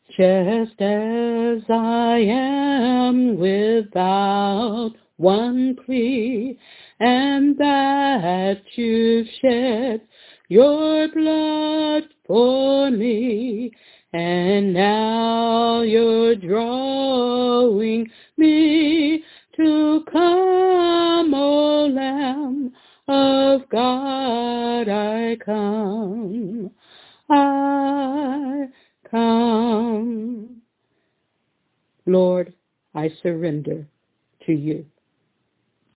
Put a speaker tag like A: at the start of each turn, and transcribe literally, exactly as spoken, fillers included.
A: Just as I am without one plea, and that you've shed your blood for me, and now you're drawing me to come, O Lamb of God, I come, I come. Lord, I surrender to you.